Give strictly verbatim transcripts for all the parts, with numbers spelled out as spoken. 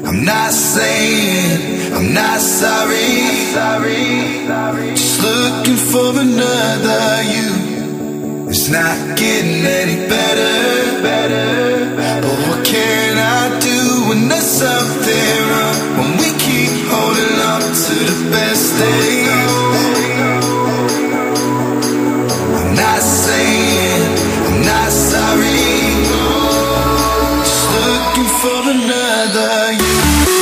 I'm not saying I'm not sorry. Just looking for another you. It's not getting any better, better. But what can I do when there's something wrong? When we keep holding on to the best days. I'm not saying I'm not sorry. Just looking for another you.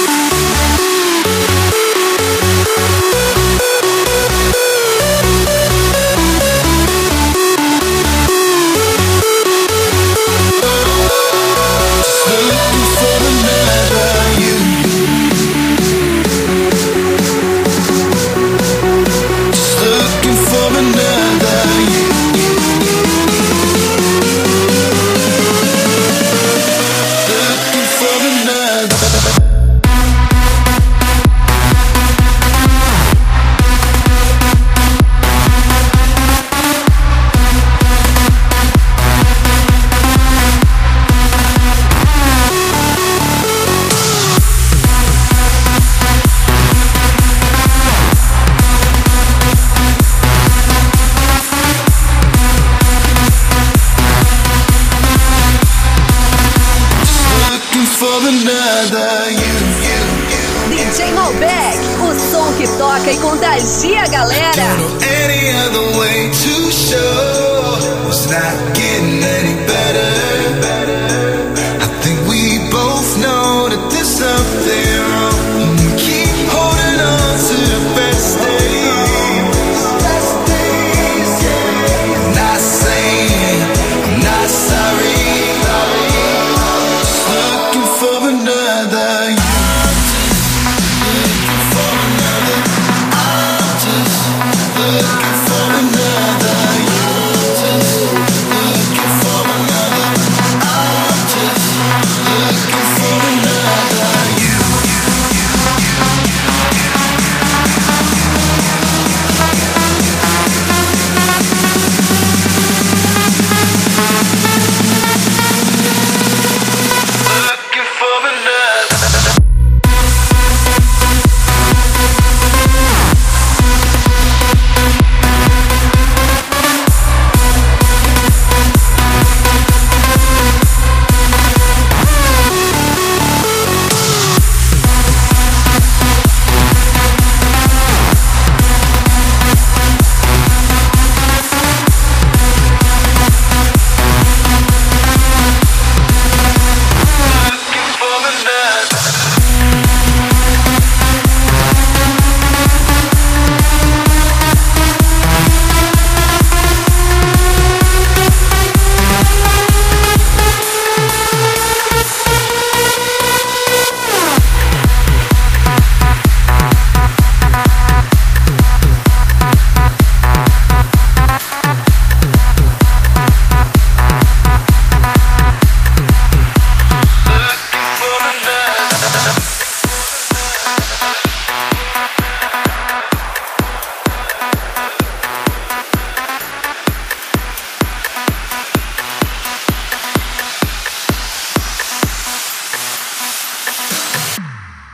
D J Malbec, o som que toca e contagia a galera. Don't know any other way to show it's not getting any better. I think we both know that there's something wrong.